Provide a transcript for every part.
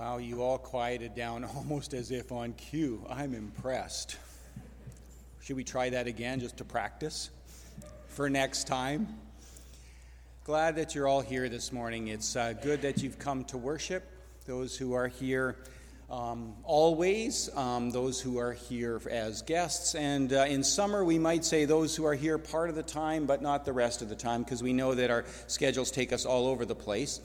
Wow, you all quieted down almost as if on cue. I'm impressed. Should we try that again just to practice for next time? Glad that you're all here this morning. It's good that you've come to worship. Those who are here always, those who are here as guests, and in summer we might say those who are here part of the time but not the rest of the time, because we know that our schedules take us all over the place.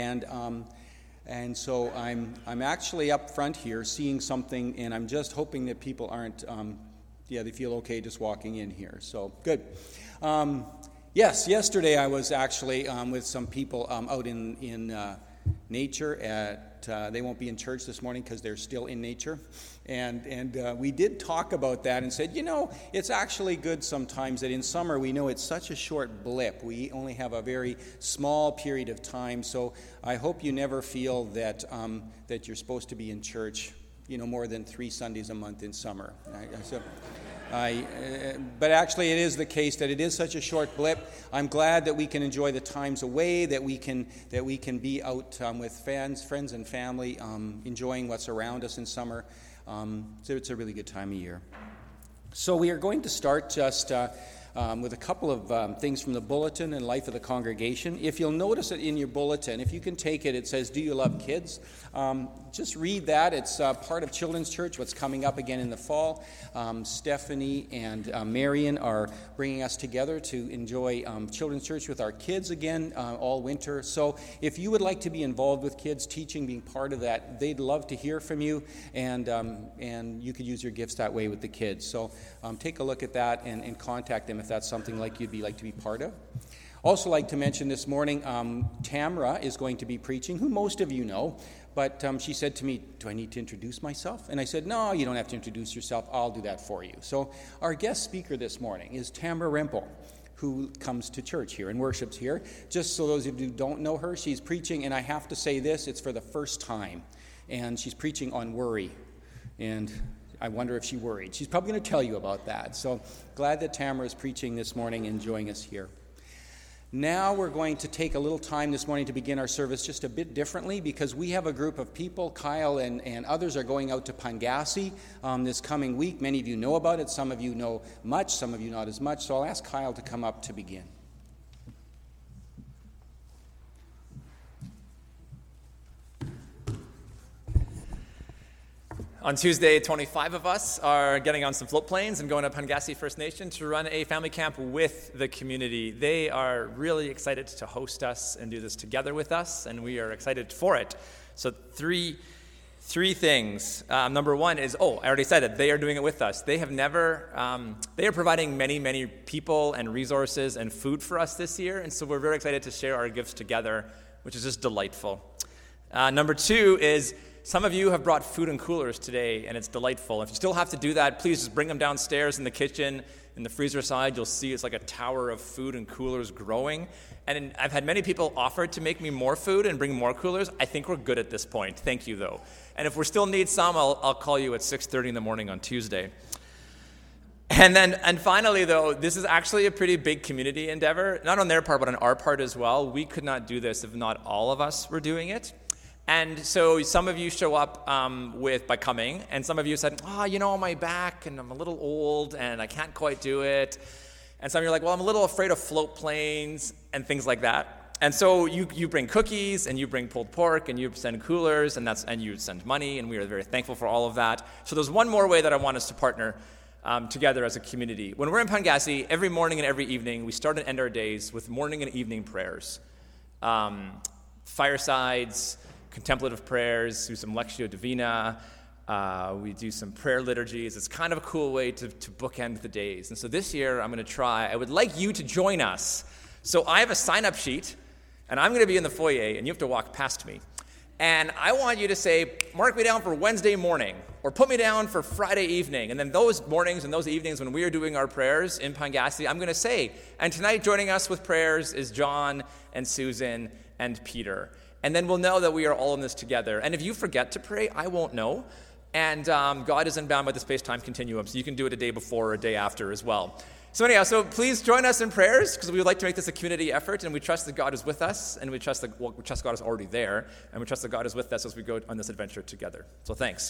And so I'm actually up front here seeing something, and I'm just hoping that people aren't, they feel okay just walking in here. So, good. Yes, yesterday I was actually with some people out in nature they won't be in church this morning because they're still in nature. And we did talk about that and said, it's actually good sometimes that in summer we know it's such a short blip. We only have a very small period of time. So I hope you never feel that that you're supposed to be in church, more than 3 Sundays a month in summer. But actually it is the case that it is such a short blip. I'm glad that we can enjoy the times away, that we can be out with friends and family, enjoying what's around us in summer. So it's a really good time of year. So we are going to start just with a couple of things from the bulletin and life of the congregation. If you'll notice it in your bulletin, if you can take it, it says, "Do you love kids?" Just read that. It's part of Children's Church, what's coming up again in the fall. Stephanie and Marion are bringing us together to enjoy Children's Church with our kids again all winter. So if you would like to be involved with kids, teaching, being part of that, they'd love to hear from you, and you could use your gifts that way with the kids. So take a look at that and contact them if that's something like you'd like to be part of. Also like to mention this morning, Tamra is going to be preaching, who most of you know, but she said to me, "Do I need to introduce myself?" And I said, "No, you don't have to introduce yourself. I'll do that for you." So our guest speaker this morning is Tamra Rempel, who comes to church here and worships here. Just so those of you who don't know her, she's preaching, and I have to say this, it's for the first time, and she's preaching on worry. And I wonder if she worried. She's probably going to tell you about that. So glad that Tamara is preaching this morning and joining us here. Now we're going to take a little time this morning to begin our service just a bit differently, because we have a group of people. Kyle and others are going out to Pangasi this coming week. Many of you know about it. Some of you know much, some of you not as much. So I'll ask Kyle to come up to begin. On Tuesday, 25 of us are getting on some float planes and going to Pangasi First Nation to run a family camp with the community. They are really excited to host us and do this together with us, and we are excited for it. So three things. Number one is, I already said it, they are doing it with us. They are providing many people and resources and food for us this year, and so we're very excited to share our gifts together, which is just delightful. Number two is, some of you have brought food and coolers today, and it's delightful. If you still have to do that, please just bring them downstairs in the kitchen. In the freezer side, you'll see it's like a tower of food and coolers growing. And I've had many people offer to make me more food and bring more coolers. I think we're good at this point. Thank you, though. And if we still need some, I'll call you at 6:30 in the morning on Tuesday. And finally, though, this is actually a pretty big community endeavor, not on their part, but on our part as well. We could not do this if not all of us were doing it. And so some of you show up by coming, and some of you said, my back, and I'm a little old, and I can't quite do it. And some of you are like, well, I'm a little afraid of float planes, and things like that. And so you bring cookies, and you bring pulled pork, and you send coolers, and you send money, and we are very thankful for all of that. So there's one more way that I want us to partner together as a community. When we're in Pangasi, every morning and every evening, we start and end our days with morning and evening prayers. Firesides, contemplative prayers, do some Lectio Divina, we do some prayer liturgies. It's kind of a cool way to bookend the days. And so this year I would like you to join us. So I have a sign-up sheet, and I'm going to be in the foyer, and you have to walk past me. And I want you to say, mark me down for Wednesday morning, or put me down for Friday evening. And then those mornings and those evenings when we are doing our prayers in Pangasi, I'm going to say, and tonight joining us with prayers is John and Susan and Peter. And then we'll know that we are all in this together. And if you forget to pray, I won't know. And God isn't bound by the space-time continuum, so you can do it a day before or a day after as well. So anyhow, so please join us in prayers because we would like to make this a community effort, and we trust that God is with us, and we trust God is already there, and we trust that God is with us as we go on this adventure together. So thanks.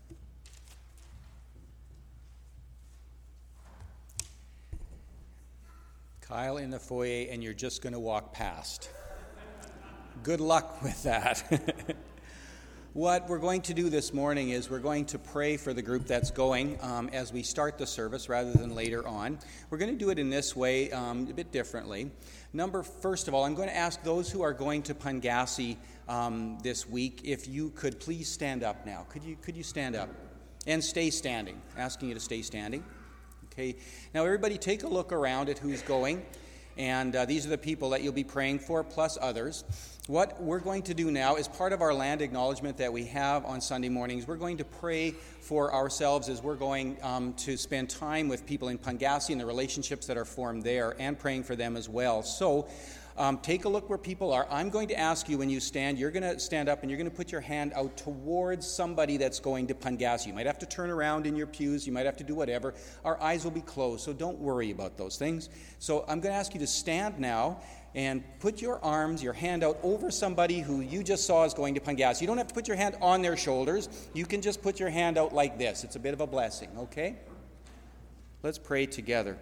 Kyle in the foyer, and you're just going to walk past. Good luck with that. What we're going to do this morning is we're going to pray for the group that's going as we start the service rather than later on. We're going to do it in this way, a bit differently. First of all, I'm going to ask those who are going to Pangassi this week if you could please stand up now. Could you stand up and stay standing? Asking you to stay standing. Okay. Now, everybody, take a look around at who's going. And these are the people that you'll be praying for, plus others. What we're going to do now is part of our land acknowledgement that we have on Sunday mornings. We're going to pray for ourselves as we're going to spend time with people in Pangassi and the relationships that are formed there, and praying for them as well. So take a look where people are. I'm going to ask you when you stand, you're going to stand up and you're going to put your hand out towards somebody that's going to Pangassi. You might have to turn around in your pews. You might have to do whatever. Our eyes will be closed, so don't worry about those things. So I'm going to ask you to stand now and put your hand out over somebody who you just saw is going to Pangassi. You don't have to put your hand on their shoulders. You can just put your hand out like this. It's a bit of a blessing, okay? Let's pray together.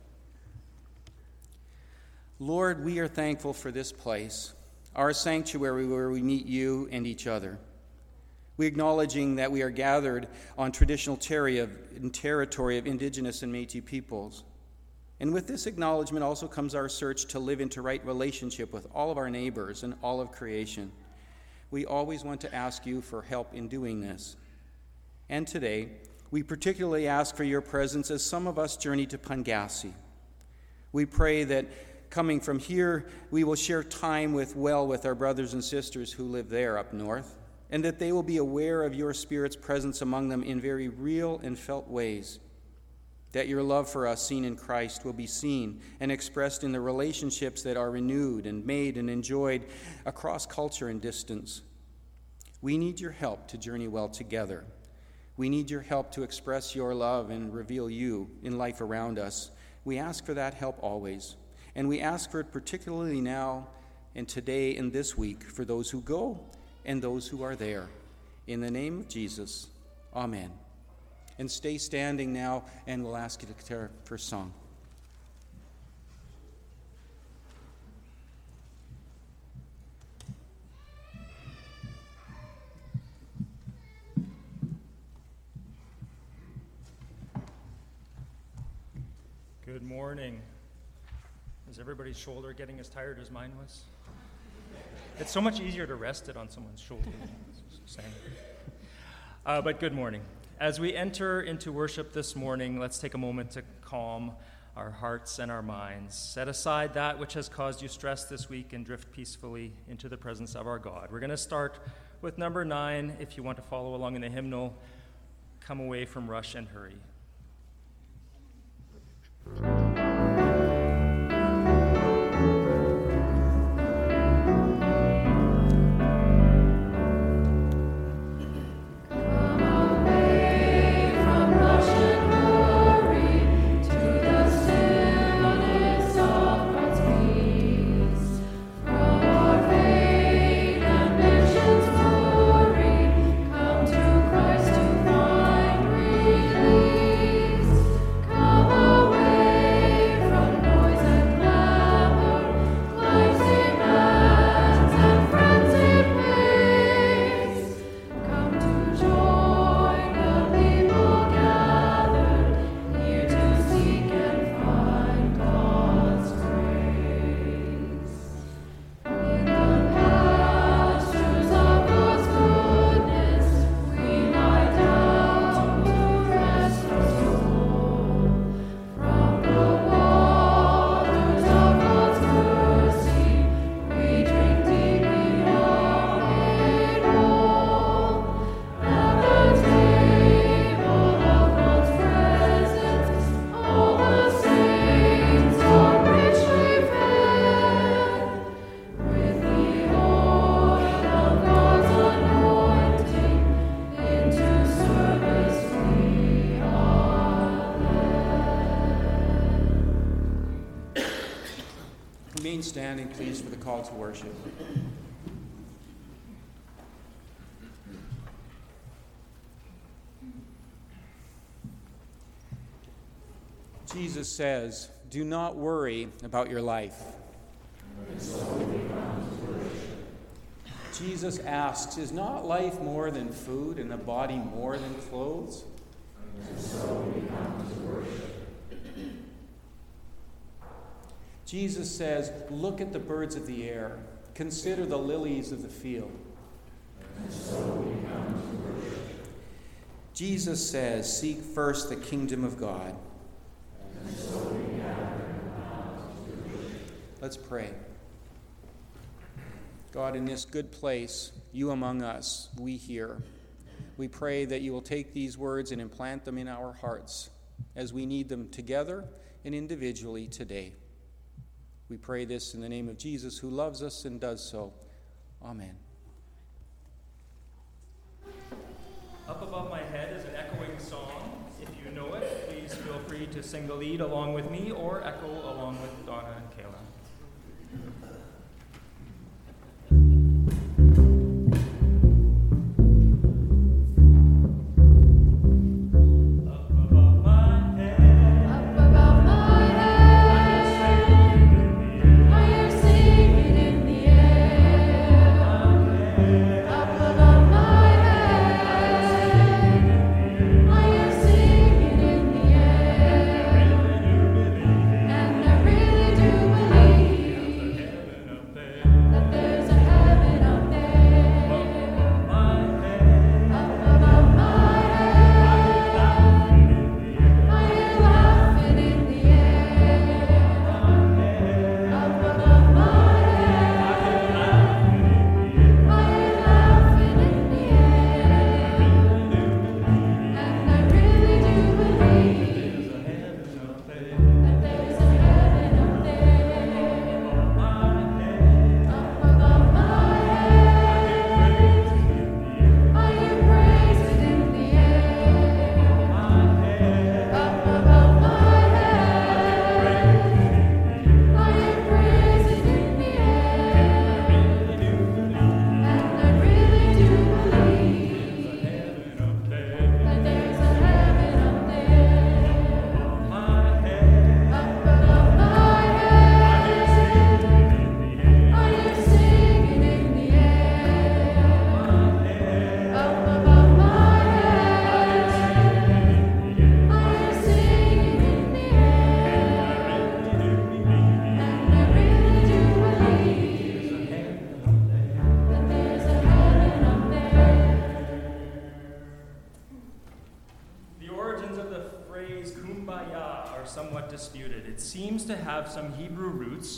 Lord, we are thankful for this place, our sanctuary where we meet you and each other. We acknowledging that we are gathered on traditional territory of Indigenous and Métis peoples. And with this acknowledgement also comes our search to live into right relationship with all of our neighbors and all of creation. We always want to ask you for help in doing this. And today, we particularly ask for your presence as some of us journey to Pangassi. We pray that coming from here, we will share time with our brothers and sisters who live there up north, and that they will be aware of your Spirit's presence among them in very real and felt ways, that your love for us seen in Christ will be seen and expressed in the relationships that are renewed and made and enjoyed across culture and distance. We need your help to journey well together. We need your help to express your love and reveal you in life around us. We ask for that help always. And we ask for it particularly now and today and this week for those who go and those who are there. In the name of Jesus, amen. And stay standing now, and we'll ask you to prepare for song. Good morning. Is everybody's shoulder getting as tired as mine was? It's so much easier to rest it on someone's shoulder. But good morning. As we enter into worship this morning, let's take a moment to calm our hearts and our minds. Set aside that which has caused you stress this week and drift peacefully into the presence of our God. We're going to start with number 9. If you want to follow along in the hymnal, come away from rush and hurry. Christ to find relief. remain standing, please, for the call to worship. Jesus says, do not worry about your life. Jesus asks, is not life more than food and the body more than clothes? Jesus says, look at the birds of the air. Consider the lilies of the field. Jesus says, seek first the kingdom of God. Let's pray. God, in this good place, you among us, we hear. We pray that you will take these words and implant them in our hearts as we need them together and individually today. We pray this in the name of Jesus, who loves us and does so. Amen. Up above my head is an echoing song. If you know it, please feel free to sing the lead along with me or echo along with Donna and Kayla. To have some Hebrew roots.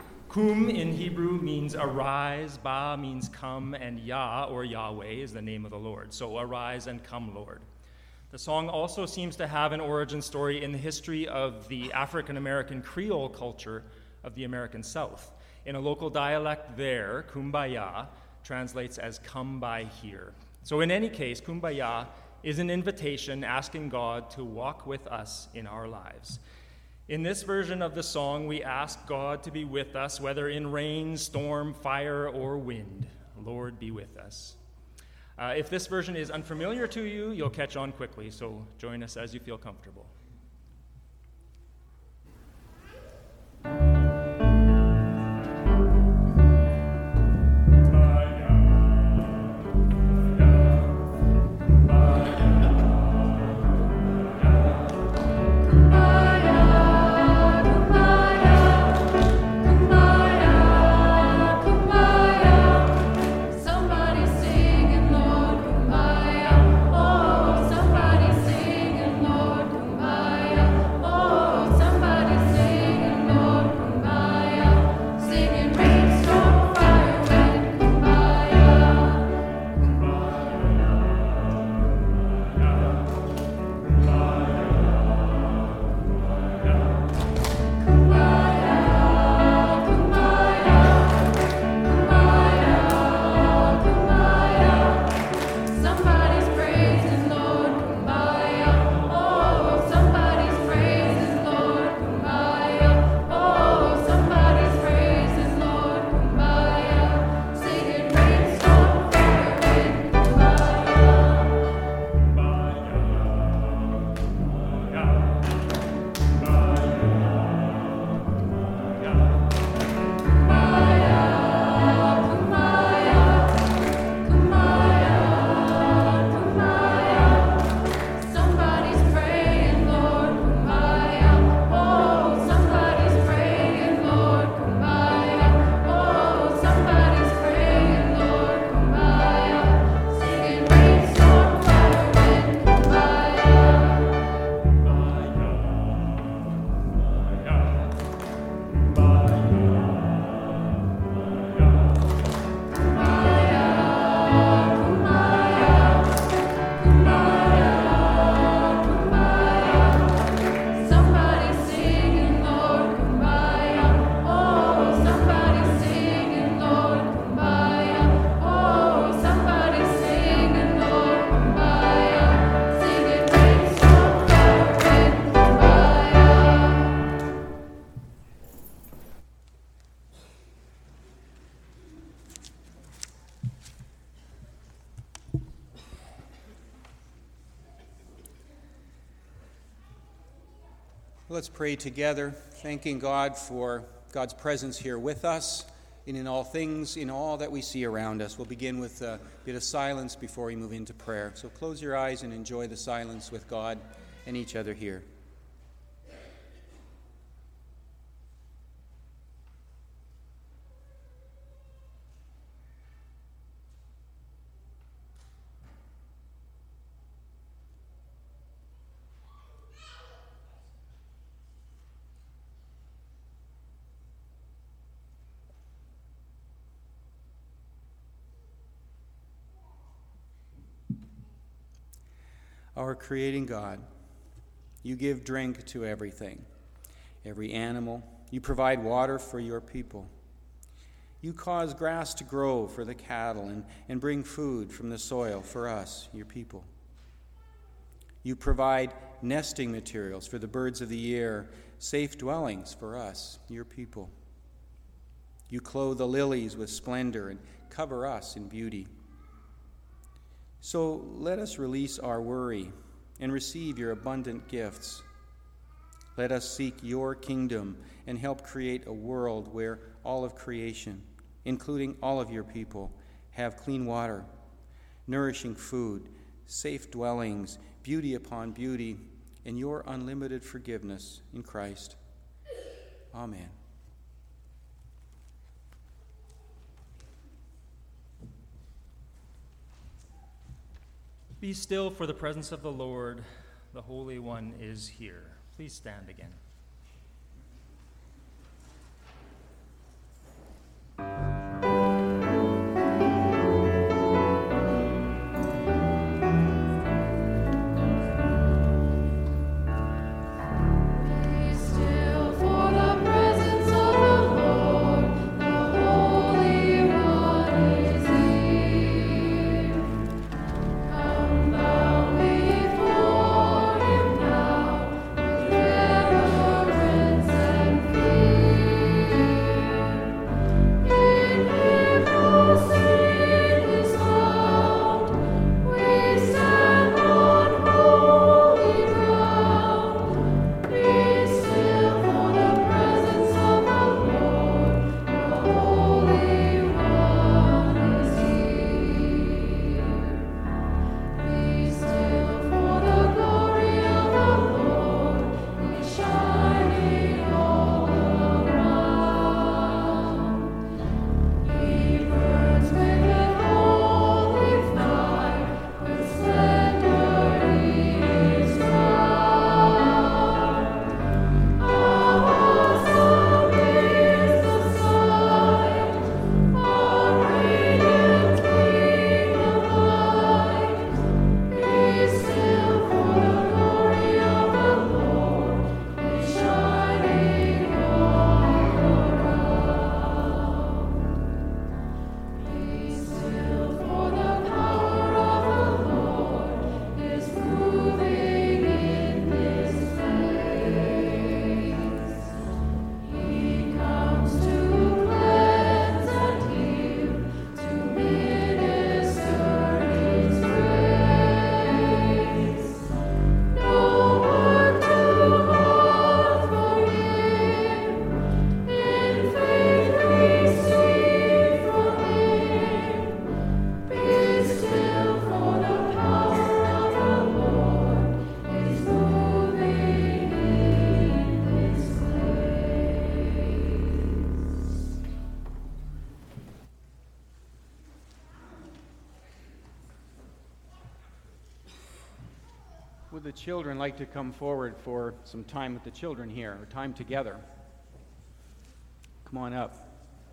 Kum in Hebrew means arise, ba means come, and Yah, or Yahweh, is the name of the Lord. So arise and come, Lord. The song also seems to have an origin story in the history of the African-American Creole culture of the American South. In a local dialect there, Kumbaya translates as come by here. So in any case, Kumbaya is an invitation asking God to walk with us in our lives. In this version of the song, we ask God to be with us, whether in rain, storm, fire, or wind. Lord, be with us. If this version is unfamiliar to you, you'll catch on quickly, so join us as you feel comfortable. Let's pray together, thanking God for God's presence here with us and in all things, in all that we see around us. We'll begin with a bit of silence before we move into prayer. So close your eyes and enjoy the silence with God and each other here. Our creating God, you give drink to everything, every animal. You provide water for your people. You cause grass to grow for the cattle and bring food from the soil for us, your people. You provide nesting materials for the birds of the air, safe dwellings for us, your people. You clothe the lilies with splendor and cover us in beauty. So let us release our worry and receive your abundant gifts. Let us seek your kingdom and help create a world where all of creation, including all of your people, have clean water, nourishing food, safe dwellings, beauty upon beauty, and your unlimited forgiveness in Christ. Amen. Be still, for the presence of the Lord, the Holy One, is here. Please stand again. Would the children like to come forward for some time with the children here, or time together? Come on up.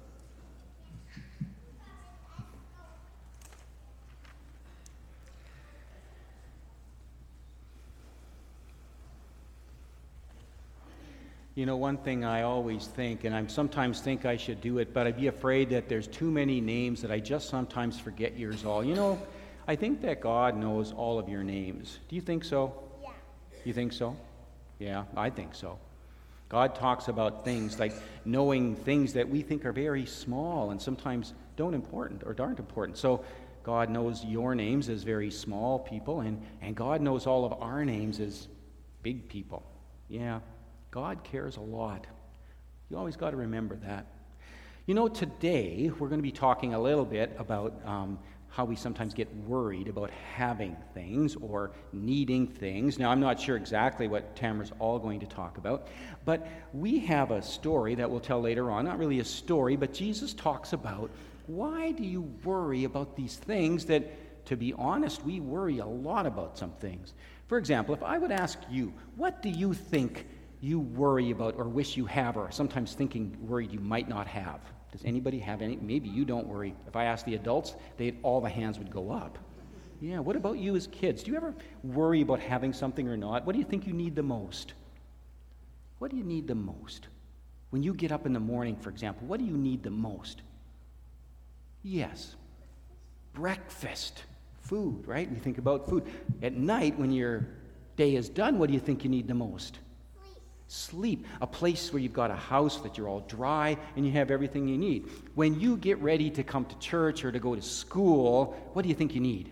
You know, one thing I always think, and I sometimes think I should do it, but I'd be afraid that there's too many names that I just sometimes forget yours all. You know, I think that God knows all of your names. Do you think so? Yeah. You think so? Yeah, I think so. God talks about things like knowing things that we think are very small and sometimes aren't important. So God knows your names as very small people, and God knows all of our names as big people. Yeah. God cares a lot. You always got to remember that. You know, today we're going to be talking a little bit about how we sometimes get worried about having things or needing things. Now, I'm not sure exactly what Tamara's all going to talk about, but we have a story that we'll tell later on. Not really a story, but Jesus talks about why do you worry about these things that, to be honest, we worry a lot about some things. For example, if I would ask you, what do you think you worry about or wish you have or sometimes worried you might not have? Does anybody have any? Maybe you don't worry. If I ask the adults, all the hands would go up. Yeah, what about you as kids? Do you ever worry about having something or not? What do you think you need the most? What do you need the most? When you get up in the morning, for example, what do you need the most? Yes, breakfast, food, right? We think about food. At night, when your day is done, what do you think you need the most? Sleep, a place where you've got a house that you're all dry and you have everything you need. When you get ready to come to church or to go to school, what do you think you need?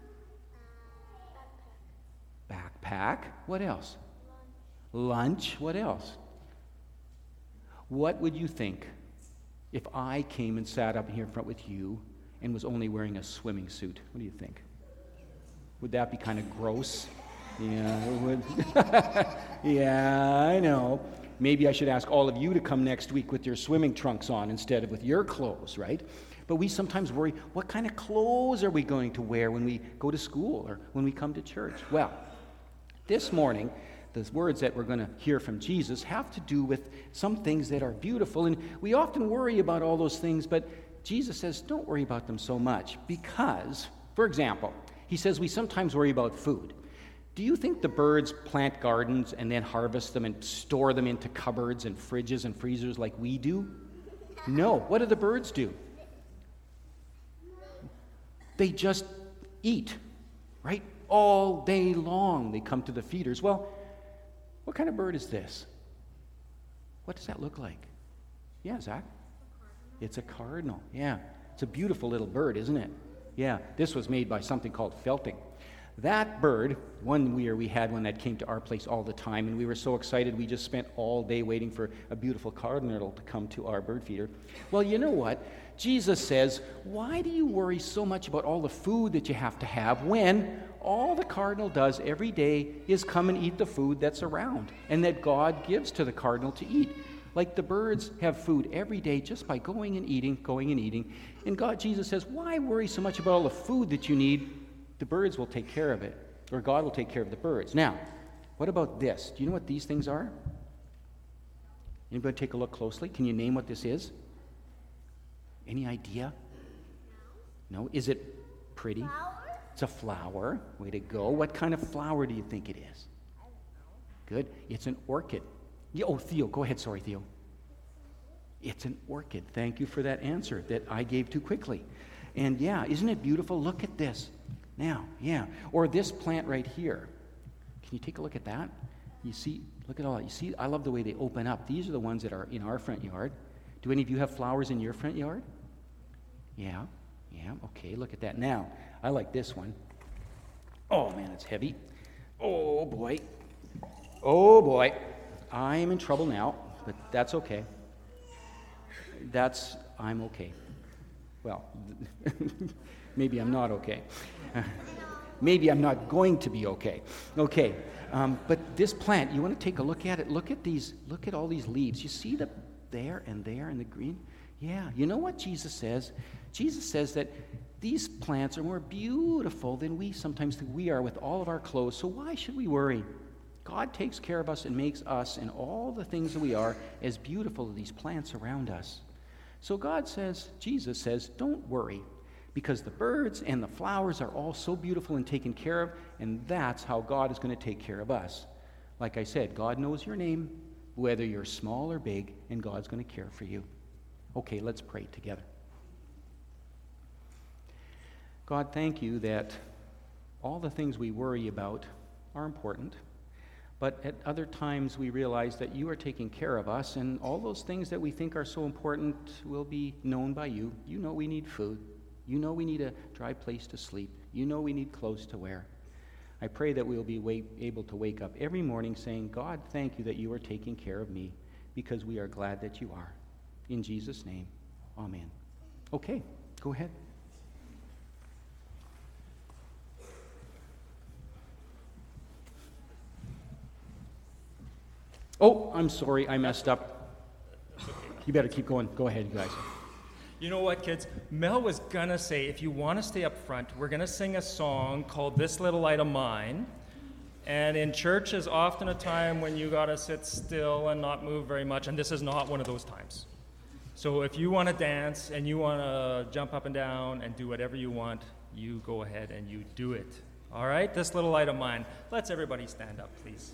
Backpack. What else? Lunch. What else? What would you think if I came and sat up here in front with you and was only wearing a swimming suit? What do you think? Would that be kind of gross? Yeah, it would. Yeah, I know. Maybe I should ask all of you to come next week with your swimming trunks on instead of with your clothes, right? But we sometimes worry, what kind of clothes are we going to wear when we go to school or when we come to church? Well, this morning, the words that we're going to hear from Jesus have to do with some things that are beautiful. And we often worry about all those things, but Jesus says, don't worry about them so much because, for example, he says we sometimes worry about food. Do you think the birds plant gardens and then harvest them and store them into cupboards and fridges and freezers like we do? No. What do the birds do? They just eat, right? All day long. They come to the feeders. Well, what kind of bird is this? What does that look like? Yeah, Zach? It's a cardinal. Yeah. It's a beautiful little bird, isn't it? Yeah. This was made by something called felting. That bird, one year we had one that came to our place all the time, and we were so excited we just spent all day waiting for a beautiful cardinal to come to our bird feeder. Well, you know what? Jesus says, why do you worry so much about all the food that you have to have when all the cardinal does every day is come and eat the food that's around and that God gives to the cardinal to eat? Like the birds have food every day just by going and eating. And Jesus says, why worry so much about all the food that you need? The birds will take care of it, or God will take care of the birds. Now, what about this? Do you know what these things are? Anybody take a look closely? Can you name what this is? Any idea? No? Is it pretty? Flower? It's a flower. Way to go. What kind of flower do you think it is? I don't know. Good. It's an orchid. Oh, Theo, go ahead. Sorry, Theo. It's an orchid. Thank you for that answer that I gave too quickly. And yeah, isn't it beautiful? Look at this. Now, yeah. Or this plant right here. Can you take a look at that? You see, look at all that. You see, I love the way they open up. These are the ones that are in our front yard. Do any of you have flowers in your front yard? Yeah. Okay, look at that. Now, I like this one. Oh, man, it's heavy. Oh, boy. I am in trouble now, but that's okay. I'm okay. Well, maybe I'm not okay. Maybe I'm not going to be okay. Okay, but this plant, you want to take a look at it. Look at all these leaves. You see there and the green? Yeah, you know what Jesus says? Jesus says that these plants are more beautiful than we sometimes think we are with all of our clothes, so why should we worry? God takes care of us and makes us and all the things that we are as beautiful as these plants around us. So Jesus says, don't worry, because the birds and the flowers are all so beautiful and taken care of, and that's how God is going to take care of us. Like I said, God knows your name, whether you're small or big, and God's going to care for you. Okay, let's pray together. God, thank you that all the things we worry about are important, but at other times we realize that you are taking care of us, and all those things that we think are so important will be known by you. You know we need food. You know we need a dry place to sleep. You know we need clothes to wear. I pray that we'll be able to wake up every morning saying, God, thank you that you are taking care of me, because we are glad that you are. In Jesus' name, amen. Okay, go ahead. Oh, I'm sorry, I messed up. You better keep going. Go ahead, you guys. You know what, kids? Mel was going to say, if you want to stay up front, we're going to sing a song called This Little Light of Mine. And in church is often a time when you got to sit still and not move very much, and this is not one of those times. So if you want to dance and you want to jump up and down and do whatever you want, you go ahead and you do it. All right? This Little Light of Mine. Let's everybody stand up, please.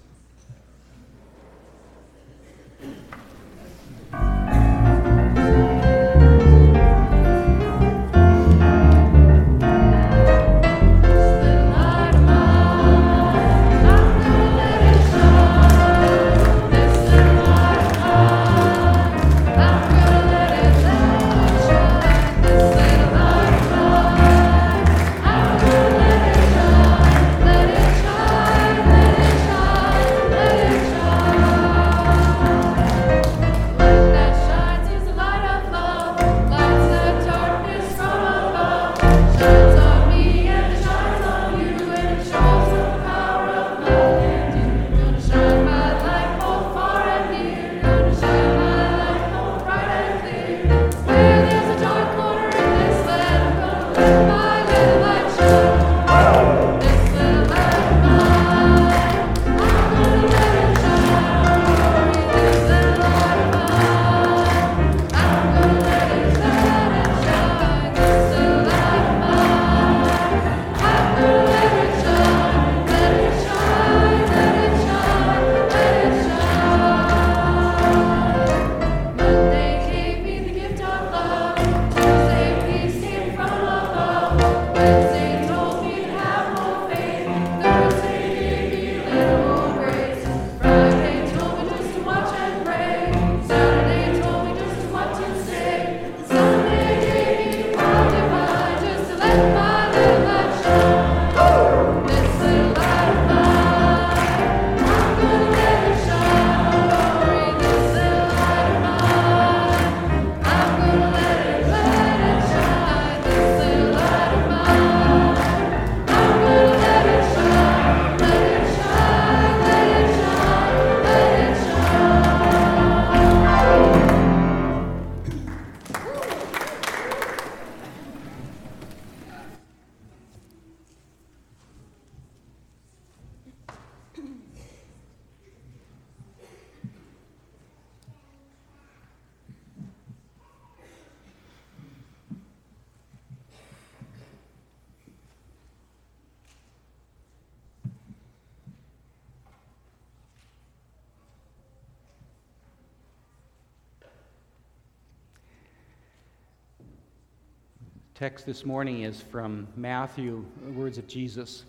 Text this morning is from Matthew, the words of Jesus.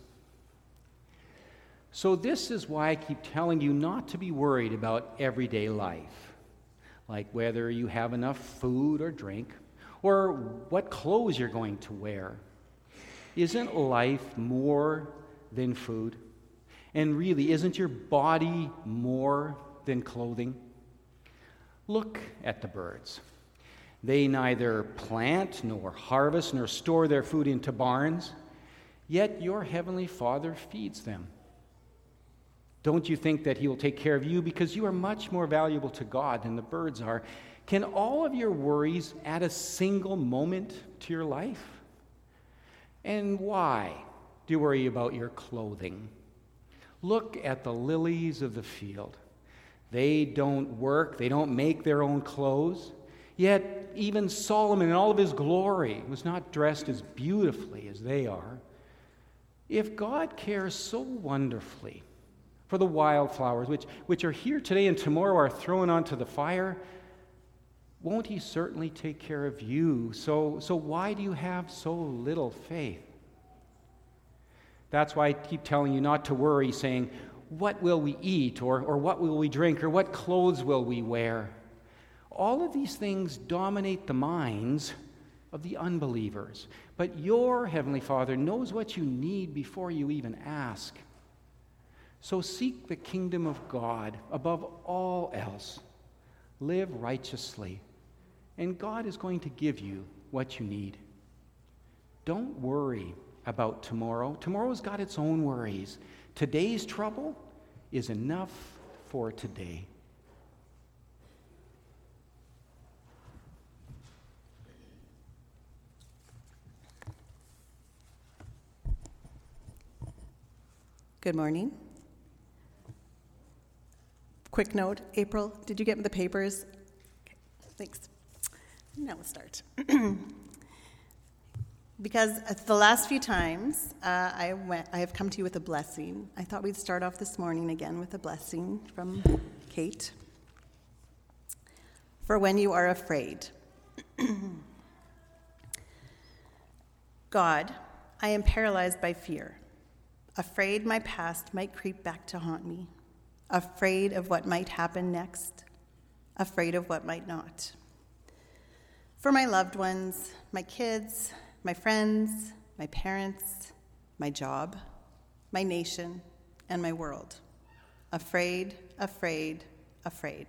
So this is why I keep telling you not to be worried about everyday life, like whether you have enough food or drink, or what clothes you're going to wear. Isn't life more than food? And really, isn't your body more than clothing? Look at the birds. They neither plant nor harvest nor store their food into barns, yet your heavenly Father feeds them. Don't you think that He will take care of you because you are much more valuable to God than the birds are? Can all of your worries add a single moment to your life? And why do you worry about your clothing? Look at the lilies of the field. They don't work, they don't make their own clothes. Yet even Solomon in all of his glory was not dressed as beautifully as they are. If God cares so wonderfully for the wildflowers, which are here today and tomorrow are thrown onto the fire, won't He certainly take care of you? So why do you have so little faith? That's why I keep telling you not to worry, saying, what will we eat, or what will we drink, or what clothes will we wear? All of these things dominate the minds of the unbelievers. But your Heavenly Father knows what you need before you even ask. So seek the kingdom of God above all else. Live righteously, and God is going to give you what you need. Don't worry about tomorrow. Tomorrow's got its own worries. Today's trouble is enough for today. Good morning. Quick note, April, did you get the papers? Okay, thanks. Now we'll start. Because the last few times I have come to you with a blessing. I thought we'd start off this morning again with a blessing from Kate. For when you are afraid. God, I am paralyzed by fear. Afraid my past might creep back to haunt me. Afraid of what might happen next. Afraid of what might not. For my loved ones, my kids, my friends, my parents, my job, my nation, and my world. Afraid, afraid, afraid.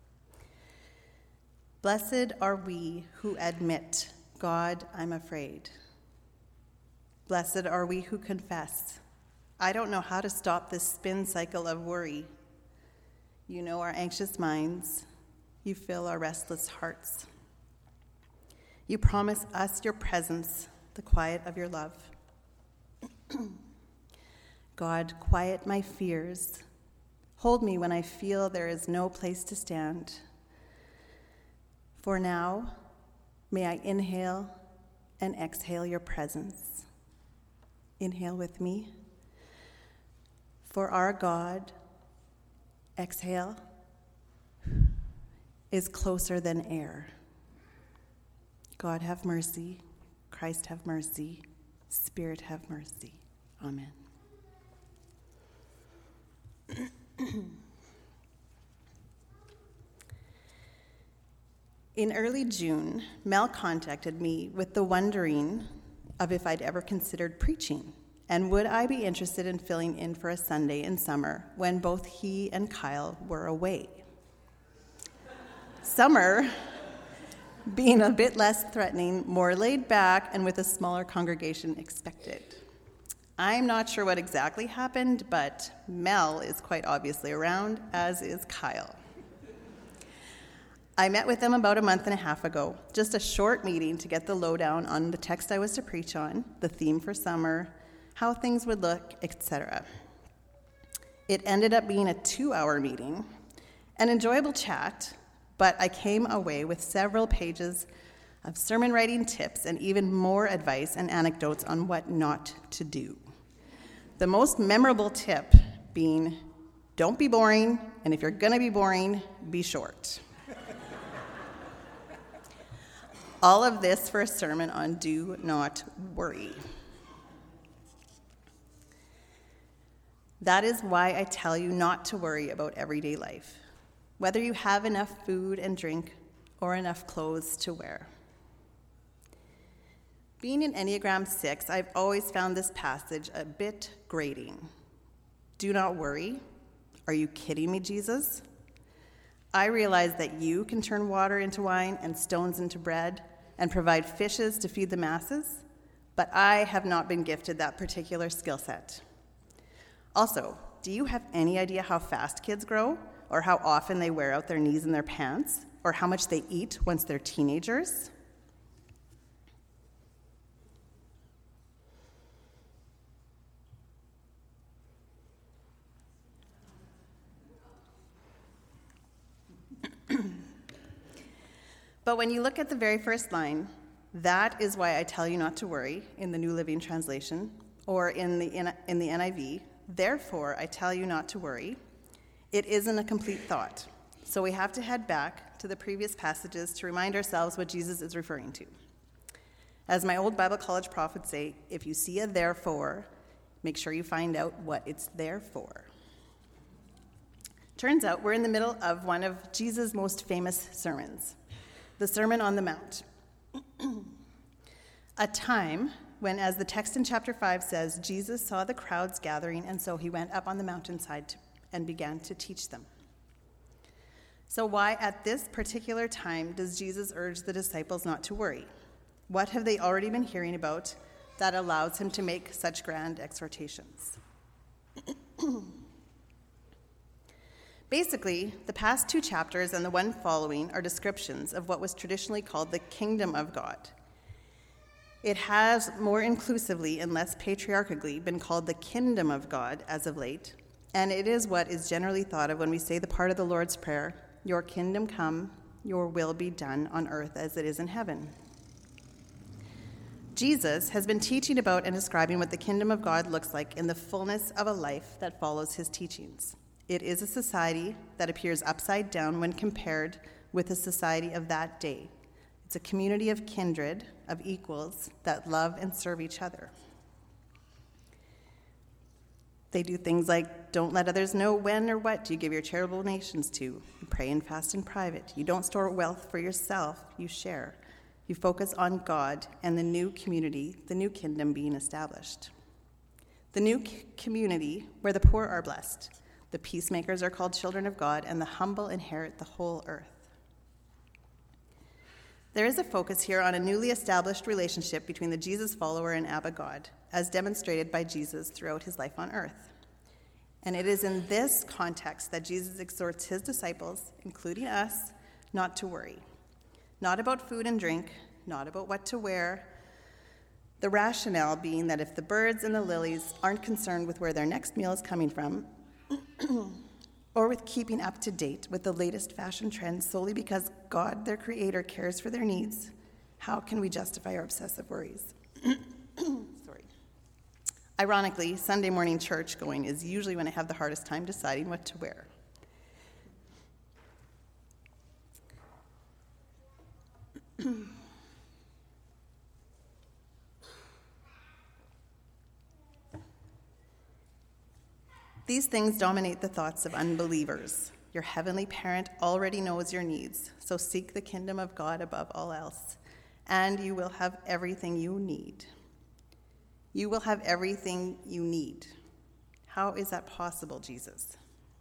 Blessed are we who admit, God, I'm afraid. Blessed are we who confess, I don't know how to stop this spin cycle of worry. You know our anxious minds. You fill our restless hearts. You promise us your presence, the quiet of your love. God, quiet my fears. Hold me when I feel there is no place to stand. For now, may I inhale and exhale your presence. Inhale with me. For our God, exhale, is closer than air. God have mercy, Christ have mercy, Spirit have mercy. Amen. In early June, Mel contacted me with the wondering of if I'd ever considered preaching. And would I be interested in filling in for a Sunday in summer when both he and Kyle were away? Summer, being a bit less threatening, more laid back, and with a smaller congregation expected. I'm not sure what exactly happened, but Mel is quite obviously around, as is Kyle. I met with them about a month and a half ago, just a short meeting to get the lowdown on the text I was to preach on, the theme for summer, how things would look, etc. It ended up being a 2-hour meeting, an enjoyable chat, but I came away with several pages of sermon writing tips and even more advice and anecdotes on what not to do. The most memorable tip being, don't be boring, and if you're gonna be boring, be short. All of this for a sermon on do not worry. That is why I tell you not to worry about everyday life, whether you have enough food and drink or enough clothes to wear. Being an Enneagram 6, I've always found this passage a bit grating. Do not worry. Are you kidding me, Jesus? I realize that you can turn water into wine and stones into bread and provide fishes to feed the masses, but I have not been gifted that particular skill set. Also, do you have any idea how fast kids grow, or how often they wear out their knees in their pants, or how much they eat once they're teenagers? But when you look at the very first line, that is why I tell you not to worry, in the New Living Translation, or in the NIV, therefore I tell you not to worry, it isn't a complete thought. So we have to head back to the previous passages to remind ourselves what Jesus is referring to. As my old Bible college prof would say, if you see a therefore, make sure you find out what it's there for. Turns out we're in the middle of one of Jesus' most famous sermons, the Sermon on the Mount. A time when, as the text in chapter 5 says, Jesus saw the crowds gathering, and so he went up on the mountainside and began to teach them. So why at this particular time does Jesus urge the disciples not to worry? What have they already been hearing about that allows him to make such grand exhortations? Basically, the past 2 chapters and the one following are descriptions of what was traditionally called the kingdom of God. It has more inclusively and less patriarchally been called the kingdom of God as of late, and it is what is generally thought of when we say the part of the Lord's Prayer, "Your kingdom come, your will be done on earth as it is in heaven." Jesus has been teaching about and describing what the kingdom of God looks like in the fullness of a life that follows his teachings. It is a society that appears upside down when compared with the society of that day. It's a community of kindred, of equals, that love and serve each other. They do things like don't let others know when or what you give your charitable donations to. You pray and fast in private. You don't store wealth for yourself, you share. You focus on God and the new community, the new kingdom being established. The new community where the poor are blessed, the peacemakers are called children of God, and the humble inherit the whole earth. There is a focus here on a newly established relationship between the Jesus follower and Abba God, as demonstrated by Jesus throughout his life on earth. And it is in this context that Jesus exhorts his disciples, including us, not to worry. Not about food and drink, not about what to wear. The rationale being that if the birds and the lilies aren't concerned with where their next meal is coming from, or with keeping up to date with the latest fashion trends solely because God, their creator, cares for their needs, how can we justify our obsessive worries? Sorry. Ironically, Sunday morning church going is usually when I have the hardest time deciding what to wear. These things dominate the thoughts of unbelievers. Your heavenly parent already knows your needs, so seek the kingdom of God above all else, and you will have everything you need. You will have everything you need. How is that possible, Jesus?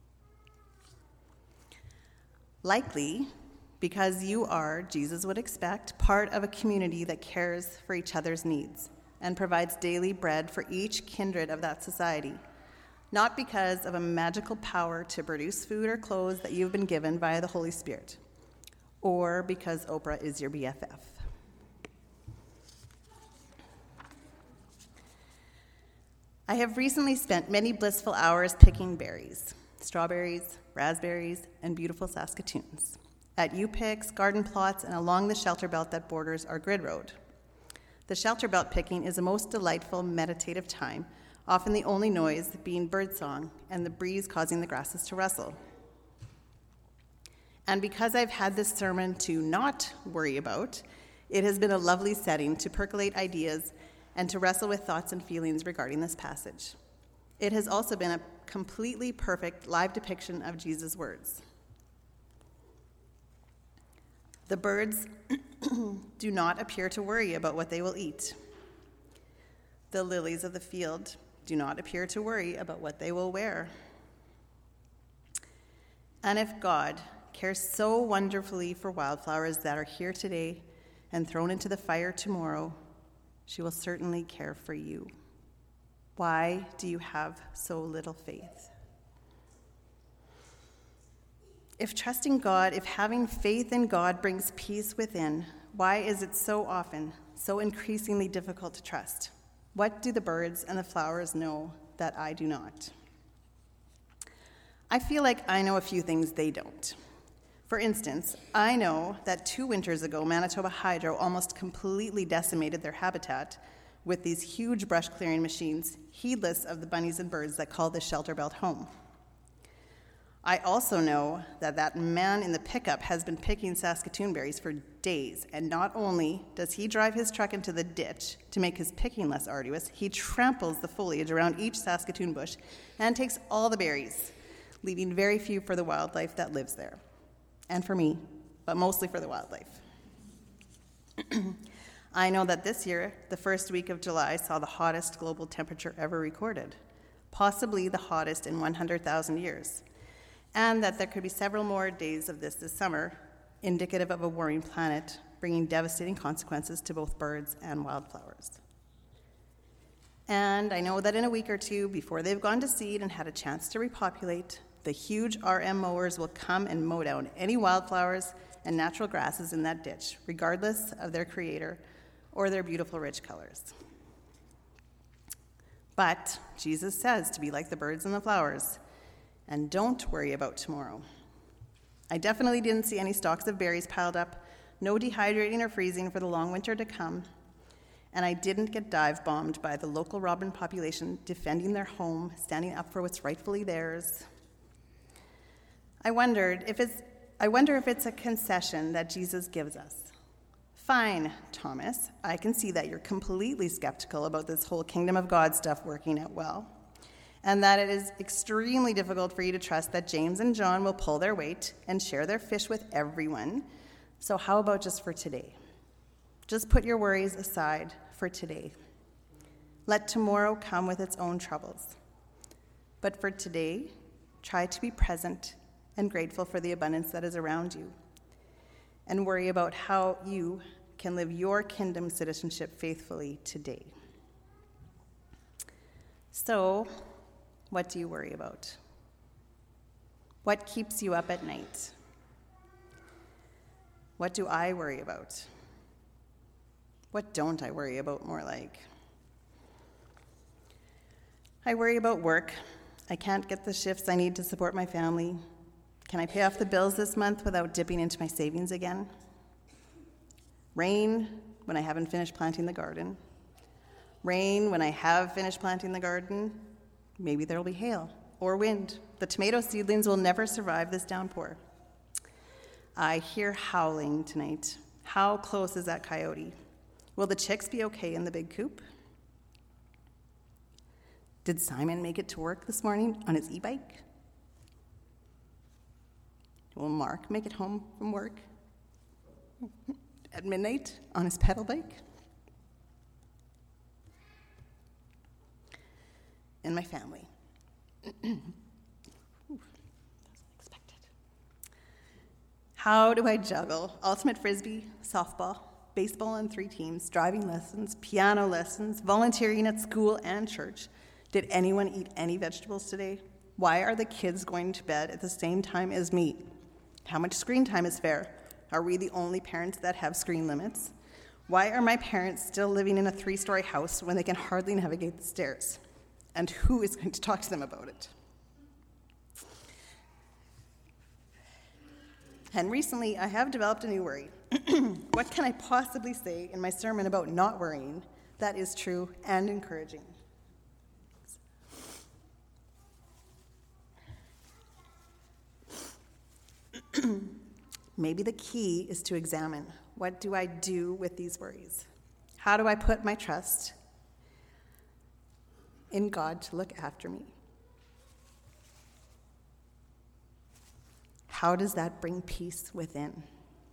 Likely, because you are, Jesus would expect, part of a community that cares for each other's needs and provides daily bread for each kindred of that society. Not because of a magical power to produce food or clothes that you've been given via the Holy Spirit, or because Oprah is your BFF. I have recently spent many blissful hours picking berries, strawberries, raspberries, and beautiful Saskatoons, at U-Picks, garden plots, and along the shelter belt that borders our grid road. The shelter belt picking is a most delightful, meditative time, often the only noise being birdsong and the breeze causing the grasses to rustle. And because I've had this sermon to not worry about, it has been a lovely setting to percolate ideas and to wrestle with thoughts and feelings regarding this passage. It has also been a completely perfect live depiction of Jesus' words. The birds do not appear to worry about what they will eat. The lilies of the field do not appear to worry about what they will wear. And if God cares so wonderfully for wildflowers that are here today and thrown into the fire tomorrow, she will certainly care for you. Why do you have so little faith? If trusting God, if having faith in God brings peace within, why is it so often so increasingly difficult to trust? What do the birds and the flowers know that I do not? I feel like I know a few things they don't. For instance, I know that 2 winters ago, Manitoba Hydro almost completely decimated their habitat with these huge brush clearing machines, heedless of the bunnies and birds that call this shelter belt home. I also know that that man in the pickup has been picking Saskatoon berries for days, and not only does he drive his truck into the ditch to make his picking less arduous, he tramples the foliage around each Saskatoon bush and takes all the berries, leaving very few for the wildlife that lives there. And for me, but mostly for the wildlife. I know that this year, the first week of July saw the hottest global temperature ever recorded, possibly the hottest in 100,000 years, and that there could be several more days of this summer, indicative of a warming planet, bringing devastating consequences to both birds and wildflowers. And I know that in a week or two, before they've gone to seed and had a chance to repopulate, the huge RM mowers will come and mow down any wildflowers and natural grasses in that ditch, regardless of their creator or their beautiful rich colors. But Jesus says to be like the birds and the flowers, and don't worry about tomorrow. I definitely didn't see any stalks of berries piled up, no dehydrating or freezing for the long winter to come, and I didn't get dive-bombed by the local robin population defending their home, standing up for what's rightfully theirs. I wonder if it's a concession that Jesus gives us. Fine, Thomas, I can see that you're completely skeptical about this whole kingdom of God stuff working out well, and that it is extremely difficult for you to trust that James and John will pull their weight and share their fish with everyone. So how about just for today? Just put your worries aside for today. Let tomorrow come with its own troubles. But for today, try to be present and grateful for the abundance that is around you, and worry about how you can live your kingdom citizenship faithfully today. So, what do you worry about? What keeps you up at night? What do I worry about? What don't I worry about, more like? I worry about work. I can't get the shifts I need to support my family. Can I pay off the bills this month without dipping into my savings again? Rain when I haven't finished planting the garden. Rain when I have finished planting the garden. Maybe there will be hail or wind. The tomato seedlings will never survive this downpour. I hear howling tonight. How close is that coyote? Will the chicks be okay in the big coop? Did Simon make it to work this morning on his e-bike? Will Mark make it home from work at midnight on his pedal bike? And my family. That was unexpected. How do I juggle ultimate frisbee, softball, baseball on 3 teams, driving lessons, piano lessons, volunteering at school and church? Did anyone eat any vegetables today? Why are the kids going to bed at the same time as me? How much screen time is fair? Are we the only parents that have screen limits? Why are my parents still living in a 3-story house when they can hardly navigate the stairs? And who is going to talk to them about it? And recently, I have developed a new worry. What can I possibly say in my sermon about not worrying that is true and encouraging? Maybe the key is to examine, what do I do with these worries? How do I put my trust in God to look after me? How does that bring peace within?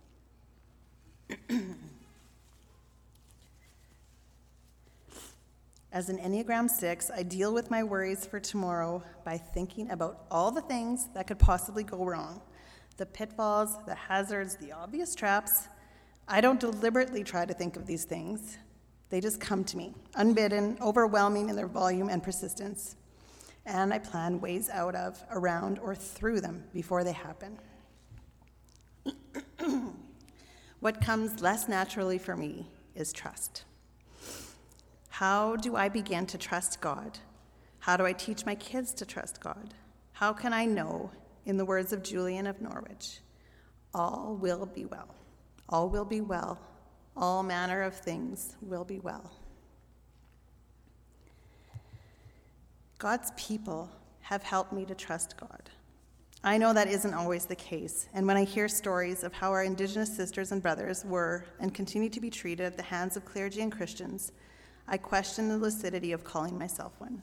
As an Enneagram 6, I deal with my worries for tomorrow by thinking about all the things that could possibly go wrong. The pitfalls, the hazards, the obvious traps. I don't deliberately try to think of these things. They just come to me, unbidden, overwhelming in their volume and persistence. And I plan ways out of, around, or through them before they happen. What comes less naturally for me is trust. How do I begin to trust God? How do I teach my kids to trust God? How can I know, in the words of Julian of Norwich, all will be well. All will be well. All manner of things will be well. God's people have helped me to trust God. I know that isn't always the case, and when I hear stories of how our Indigenous sisters and brothers were and continue to be treated at the hands of clergy and Christians, I question the lucidity of calling myself one.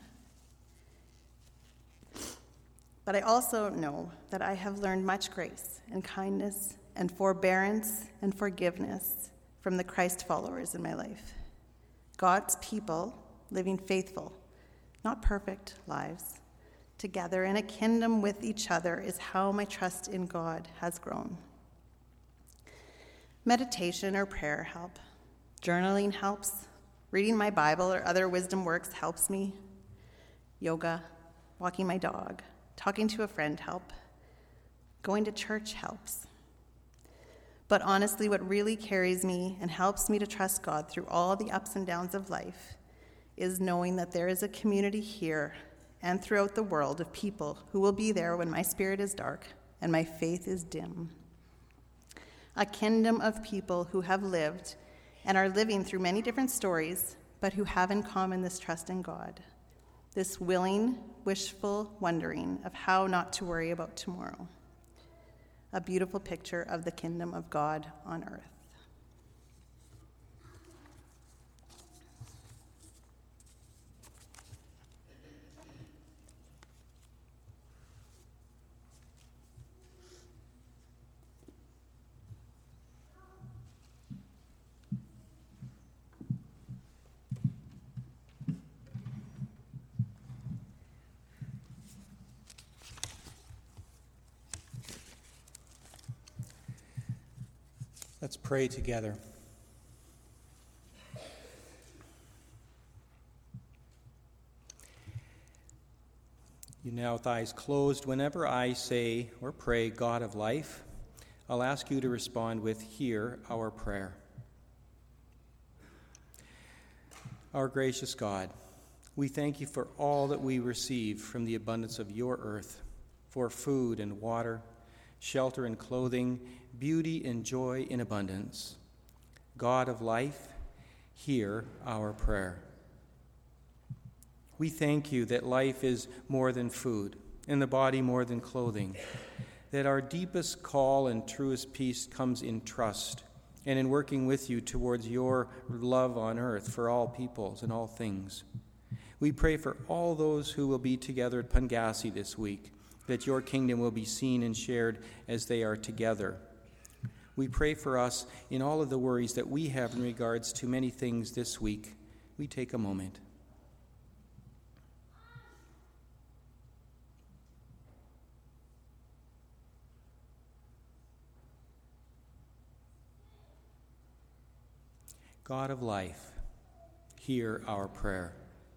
But I also know that I have learned much grace and kindness and forbearance and forgiveness from the Christ followers in my life. God's people living faithful, not perfect lives, together in a kingdom with each other is how my trust in God has grown. Meditation or prayer help. Journaling helps. Reading my Bible or other wisdom works helps me. Yoga, walking my dog, talking to a friend help. Going to church helps. But honestly, what really carries me and helps me to trust God through all the ups and downs of life is knowing that there is a community here and throughout the world of people who will be there when my spirit is dark and my faith is dim. A kingdom of people who have lived and are living through many different stories, but who have in common this trust in God, this willing, wishful wondering of how not to worry about tomorrow. A beautiful picture of the kingdom of God on earth. Let's pray together. You now with eyes closed, whenever I say or pray, God of life, I'll ask you to respond with, hear our prayer. Our gracious God, we thank you for all that we receive from the abundance of your earth, for food and water, shelter and clothing, beauty and joy in abundance. God of life, hear our prayer. We thank you that life is more than food, and the body more than clothing, that our deepest call and truest peace comes in trust and in working with you towards your love on earth for all peoples and all things. We pray for all those who will be together at Pangassi this week, that your kingdom will be seen and shared as they are together. We pray for us in all of the worries that we have in regards to many things this week. We take a moment. God of life, hear our prayer.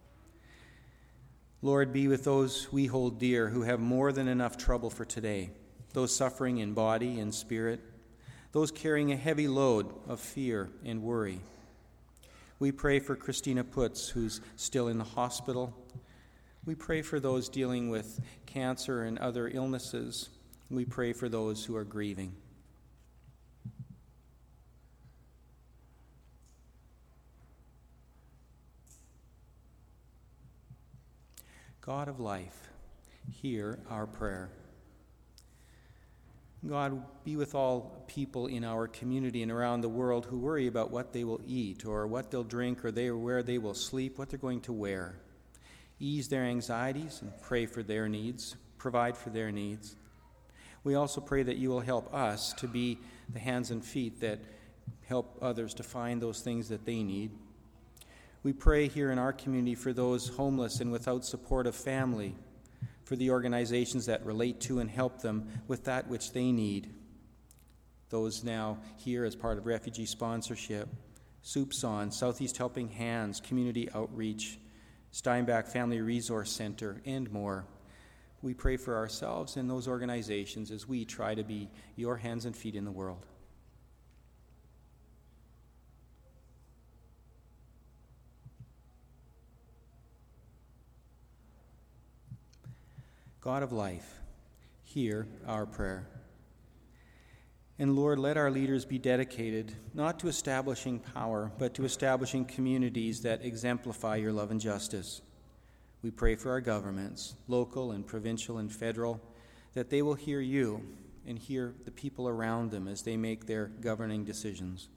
Lord, be with those we hold dear who have more than enough trouble for today, those suffering in body and spirit, those carrying a heavy load of fear and worry. We pray for Christina Putz, who's still in the hospital. We pray for those dealing with cancer and other illnesses. We pray for those who are grieving. God of life, hear our prayer. God, be with all people in our community and around the world who worry about what they will eat or what they'll drink or where they will sleep, what they're going to wear. Ease their anxieties and pray for their needs, provide for their needs. We also pray that you will help us to be the hands and feet that help others to find those things that they need. We pray here in our community for those homeless and without supportive family, for the organizations that relate to and help them with that which they need. Those now here as part of refugee sponsorship, Soups On, Southeast Helping Hands, Community Outreach, Steinbach Family Resource Center, and more. We pray for ourselves and those organizations as we try to be your hands and feet in the world. God of life, hear our prayer. And Lord, let our leaders be dedicated not to establishing power, but to establishing communities that exemplify your love and justice. We pray for our governments, local and provincial and federal, that they will hear you and hear the people around them as they make their governing decisions.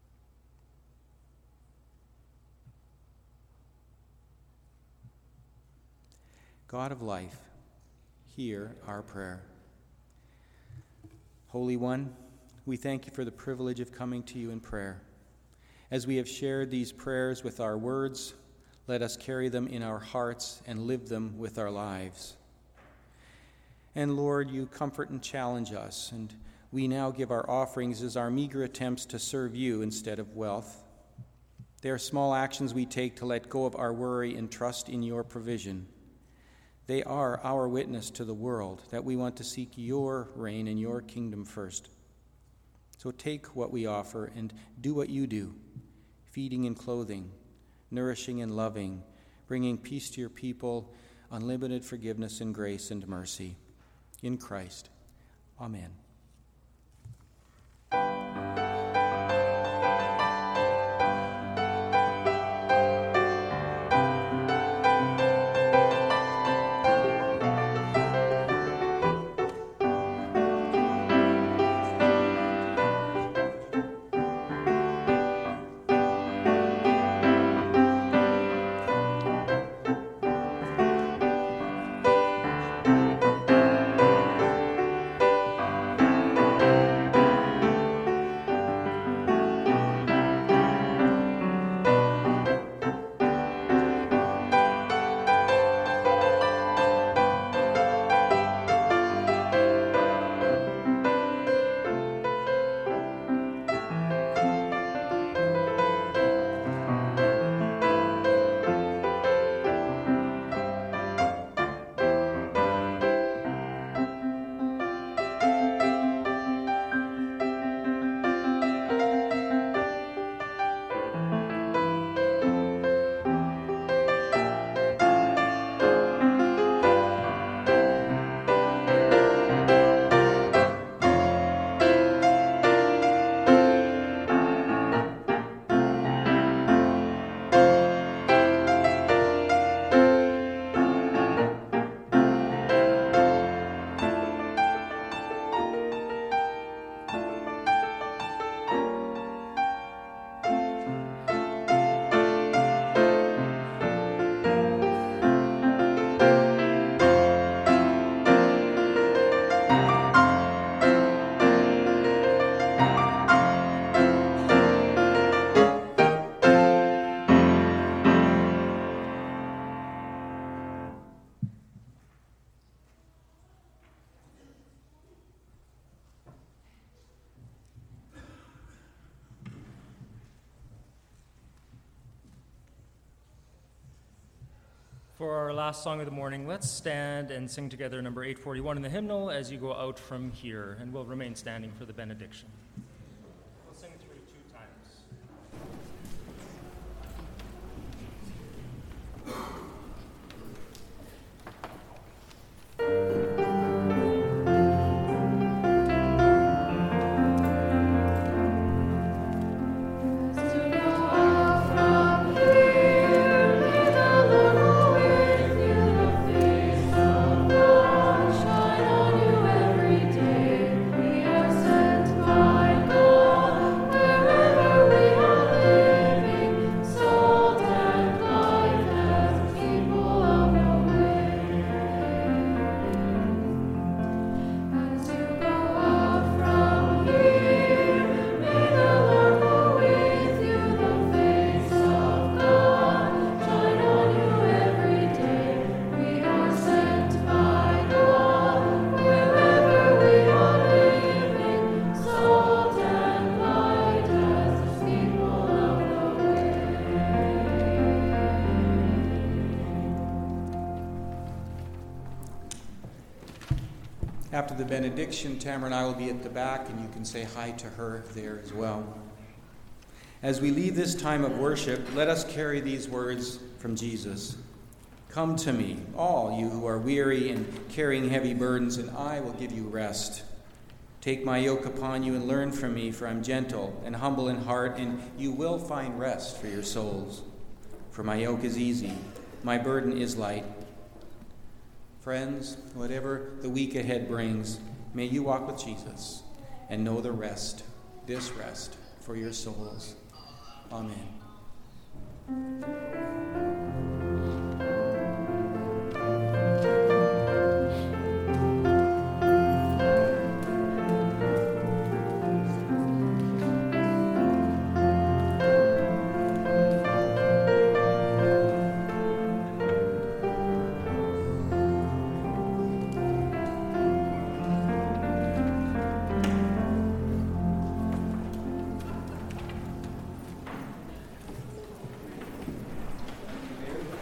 God of life, hear our prayer. Holy One, we thank you for the privilege of coming to you in prayer. As we have shared these prayers with our words, let us carry them in our hearts and live them with our lives. And Lord, you comfort and challenge us, and we now give our offerings as our meager attempts to serve you instead of wealth. They are small actions we take to let go of our worry and trust in your provision. They are our witness to the world that we want to seek your reign and your kingdom first. So take what we offer and do what you do, feeding and clothing, nourishing and loving, bringing peace to your people, unlimited forgiveness and grace and mercy. In Christ. Amen. For our last song of the morning, let's stand and sing together number 841 in the hymnal as you go out from here, and we'll remain standing for the benediction. We'll sing through 2 times. After the benediction, Tamara and I will be at the back, and you can say hi to her there as well. As we leave this time of worship, let us carry these words from Jesus. Come to me, all you who are weary and carrying heavy burdens, and I will give you rest. Take my yoke upon you and learn from me, for I'm gentle and humble in heart, and you will find rest for your souls. For my yoke is easy, my burden is light. Friends, whatever the week ahead brings, may you walk with Jesus and know the rest, this rest for your souls. Amen.